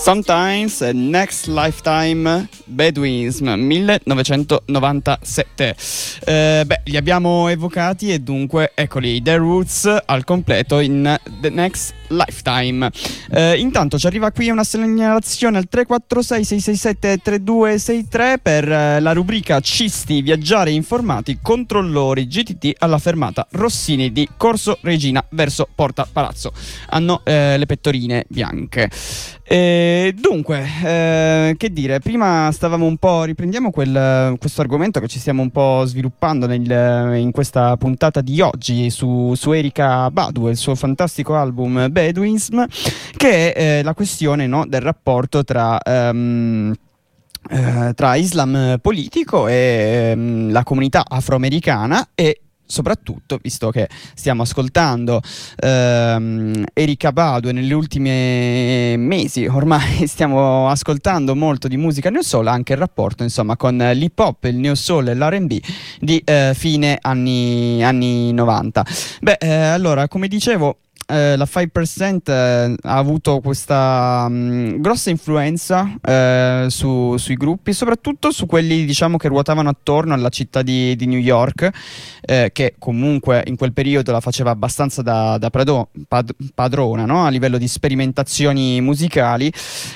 Sometimes Next Lifetime, Bedouins 1997. Li abbiamo evocati e dunque eccoli, The Roots al completo in The Next Lifetime. Intanto ci arriva qui una segnalazione al 346 667 3263 per la rubrica Cisti, viaggiare informati, controllori GTT alla fermata Rossini di Corso Regina verso Porta Palazzo. Hanno le pettorine bianche. Dunque, che dire, prima stavamo un po', riprendiamo questo argomento che ci stiamo un po' sviluppando in questa puntata di oggi su Erykah Badu e il suo fantastico album Bedouins, che è la questione, no, del rapporto tra Islam politico e la comunità afroamericana e soprattutto, visto che stiamo ascoltando Erykah Badu e negli ultimi mesi ormai stiamo ascoltando molto di musica neo soul, anche il rapporto insomma con l'hip hop, il neo soul e l'R&B di fine anni 90. Allora, come dicevo, la 5% ha avuto questa grossa influenza sui gruppi, soprattutto su quelli, diciamo, che ruotavano attorno alla città di New York, che comunque in quel periodo la faceva abbastanza da padrona, no? A livello di sperimentazioni musicali.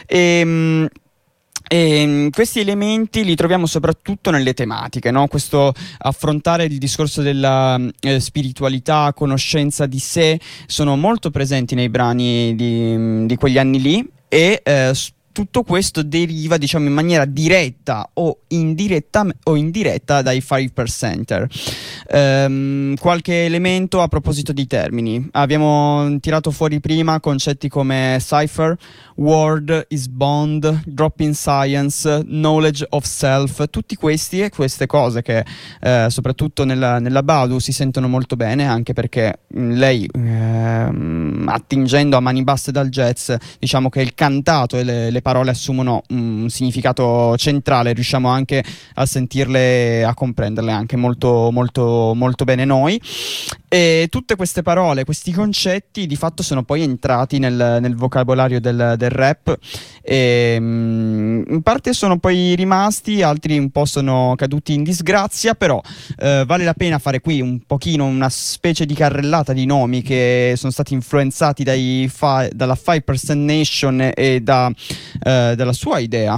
E questi elementi li troviamo soprattutto nelle tematiche, no? Questo affrontare il discorso della spiritualità, conoscenza di sé, sono molto presenti nei brani di quegli anni lì, e tutto questo deriva, diciamo, in maniera diretta o indiretta dai 5%. Qualche elemento a proposito di termini. Abbiamo tirato fuori prima concetti come cipher, word is bond, drop in science, knowledge of self, tutti questi e queste cose che soprattutto nella Badu si sentono molto bene, anche perché lei attingendo a mani basse dal jazz, diciamo che il cantato e le parole assumono un significato centrale, riusciamo anche a sentirle, a comprenderle anche molto molto molto bene noi, e tutte queste parole, questi concetti di fatto sono poi entrati nel vocabolario del rap, e in parte sono poi rimasti, altri un po' sono caduti in disgrazia, però vale la pena fare qui un pochino una specie di carrellata di nomi che sono stati influenzati dalla 5% Nation e dalla sua idea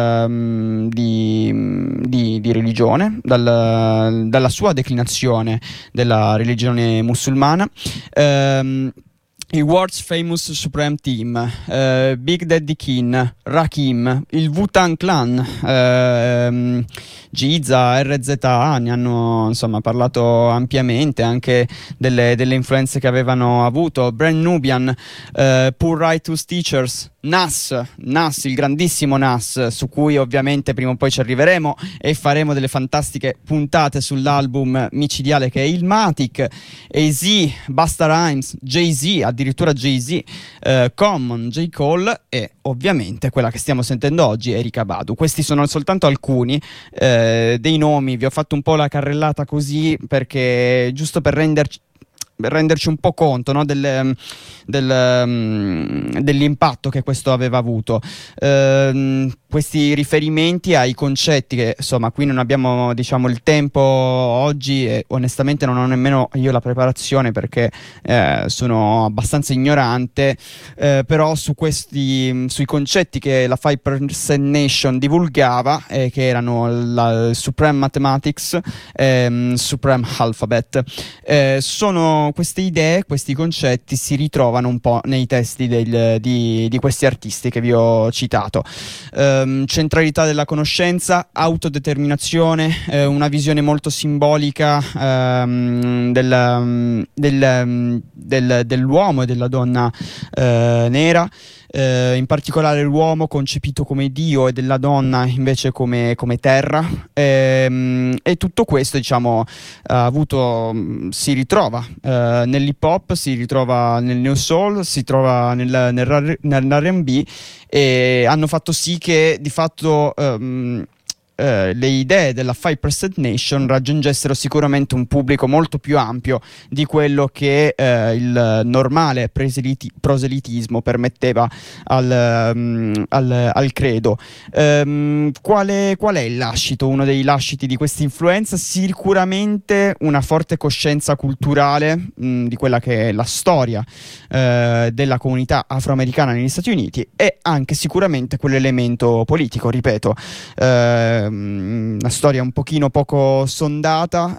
di religione, dalla sua declinazione della religione musulmana. I World's Famous Supreme Team, Big Daddy Kane, Rakim, il Wu-Tang Clan, Giza, RZA ne hanno insomma parlato ampiamente, anche delle influenze che avevano avuto, Brand Nubian, Poor Righteous Teachers, Nas, il grandissimo Nas, su cui ovviamente prima o poi ci arriveremo e faremo delle fantastiche puntate sull'album micidiale che è Illmatic, AZ, Busta Rhymes, Jay-Z, addirittura Jay-Z, Common, J. Cole e ovviamente quella che stiamo sentendo oggi, Erykah Badu. Questi sono soltanto alcuni dei nomi, vi ho fatto un po' la carrellata così perché giusto per renderci un po' conto, no, dell'impatto che questo aveva avuto. Questi riferimenti ai concetti che insomma qui non abbiamo, diciamo, il tempo oggi, e onestamente non ho nemmeno io la preparazione perché sono abbastanza ignorante, però sui concetti che la 5% Nation divulgava, che erano la Supreme Mathematics, Supreme Alphabet, sono queste idee, questi concetti si ritrovano un po' nei testi di questi artisti che vi ho citato. Centralità della conoscenza, autodeterminazione, una visione molto simbolica dell'uomo e della donna nera, in particolare l'uomo concepito come Dio e della donna invece come terra, e tutto questo, diciamo, si ritrova nell'hip hop, si ritrova nel neo soul, si trova nell'R&B, e hanno fatto sì che di fatto le idee della 5% Nation raggiungessero sicuramente un pubblico molto più ampio di quello che il normale proselitismo permetteva al credo. Qual è il lascito? Uno dei lasciti di questa influenza? Sicuramente una forte coscienza culturale di quella che è la storia della comunità afroamericana negli Stati Uniti, e anche sicuramente quell'elemento politico, ripeto, una storia un pochino poco sondata,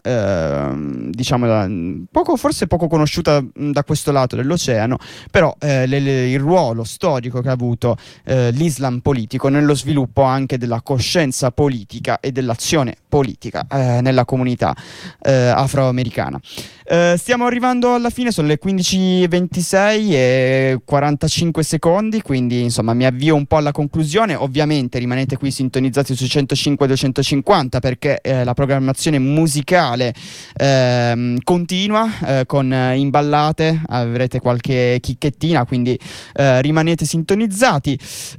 diciamo forse poco conosciuta da questo lato dell'oceano, però il ruolo storico che ha avuto l'Islam politico nello sviluppo anche della coscienza politica e dell'azione politica nella comunità afroamericana. Stiamo arrivando alla fine, sono le 15:26 e 45 secondi, quindi insomma mi avvio un po' alla conclusione. Ovviamente rimanete qui sintonizzati su 105-250 perché la programmazione musicale continua con imballate, avrete qualche chicchettina, quindi rimanete sintonizzati.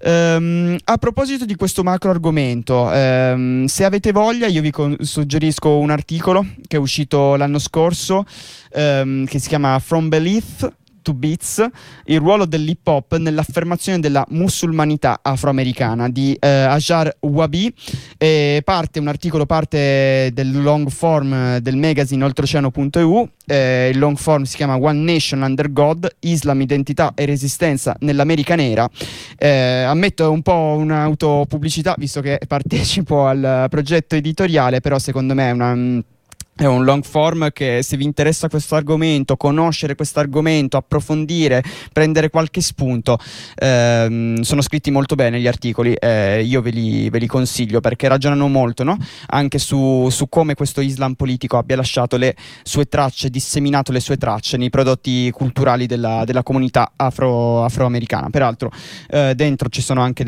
A proposito di questo macro argomento, se avete voglia io vi suggerisco un articolo che è uscito l'anno scorso, che si chiama From Belief to Beats, il ruolo dell'hip hop nell'affermazione della musulmanità afroamericana, di Ajar Wabi. Un articolo parte del long form del magazine oltreoceano.eu. Il long form si chiama One Nation Under God, Islam, identità e resistenza nell'America nera. Ammetto un po' un'autopubblicità visto che partecipo al progetto editoriale, però secondo me è un long form che, se vi interessa questo argomento, conoscere questo argomento, approfondire, prendere qualche spunto, sono scritti molto bene gli articoli, io ve li consiglio perché ragionano molto, no? Anche su come questo Islam politico abbia lasciato le sue tracce, disseminato le sue tracce nei prodotti culturali della comunità afroamericana. Peraltro dentro ci sono anche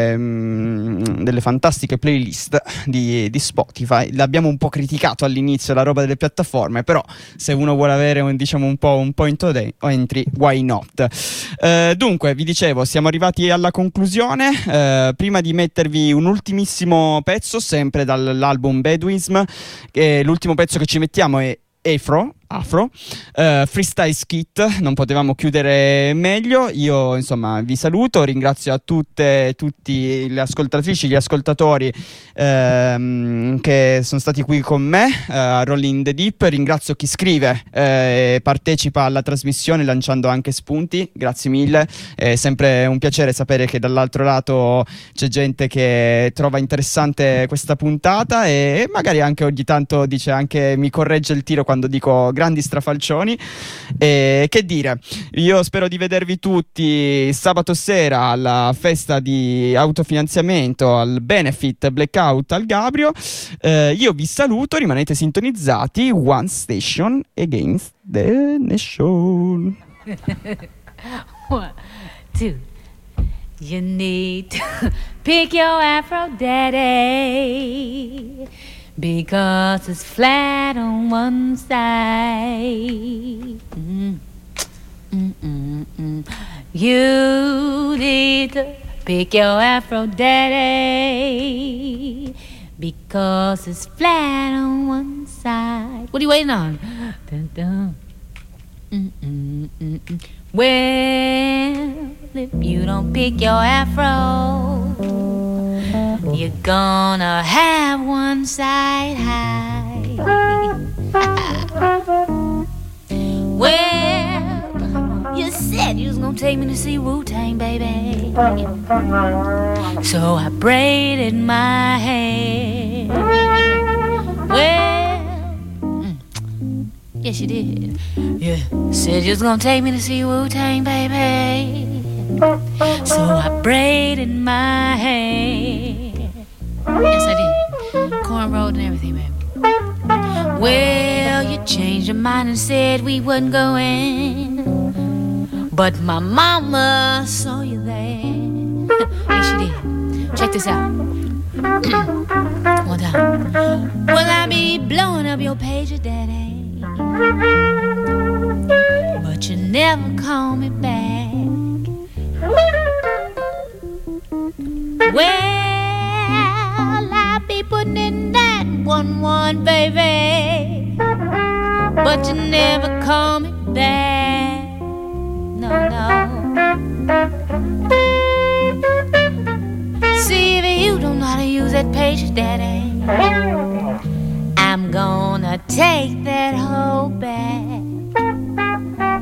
delle fantastiche playlist di Spotify. L'abbiamo un po' criticato all'inizio la roba delle piattaforme, però se uno vuole avere un point entry, why not? Dunque, vi dicevo, siamo arrivati alla conclusione. Prima di mettervi un ultimissimo pezzo, sempre dall'album Bedouism, l'ultimo pezzo che ci mettiamo è Afro, Freestyle Skit, non potevamo chiudere meglio. Io insomma vi saluto, ringrazio a tutti le ascoltatrici, gli ascoltatori che sono stati qui con me a Rolling the Deep. Ringrazio chi scrive e partecipa alla trasmissione lanciando anche spunti, grazie mille, è sempre un piacere sapere che dall'altro lato c'è gente che trova interessante questa puntata e magari anche ogni tanto mi corregge il tiro quando dico grandi strafalcioni. E che dire, io spero di vedervi tutti sabato sera alla festa di autofinanziamento, al Benefit Blackout al Gabrio. Io vi saluto, rimanete sintonizzati. One Station Against the Nation. 1, 2. You need to pick your Aphrodite because it's flat on one side. You need to pick your Aphrodite because it's flat on one side. What are you waiting on? Dun, dun. Well, if you don't pick your afro, you're gonna have one side high. Well, you said you was gonna take me to see Wu-Tang, baby, so I braided my hair. Well, yes you did. Yeah, said you was gonna take me to see Wu-Tang, baby, so I braided my hair. Yes I did, cornrowed and everything, baby. Well, you changed your mind and said we wouldn't go in, but my mama saw you there. Yes she did. Check this out. One time. Well, I be blowing up your pager, daddy, but you never call me back. Well, I be putting putting in that 1-1, baby. But you never call me back. No, no. See, if you don't know how to use that page, daddy, I'm gonna take that hoe back.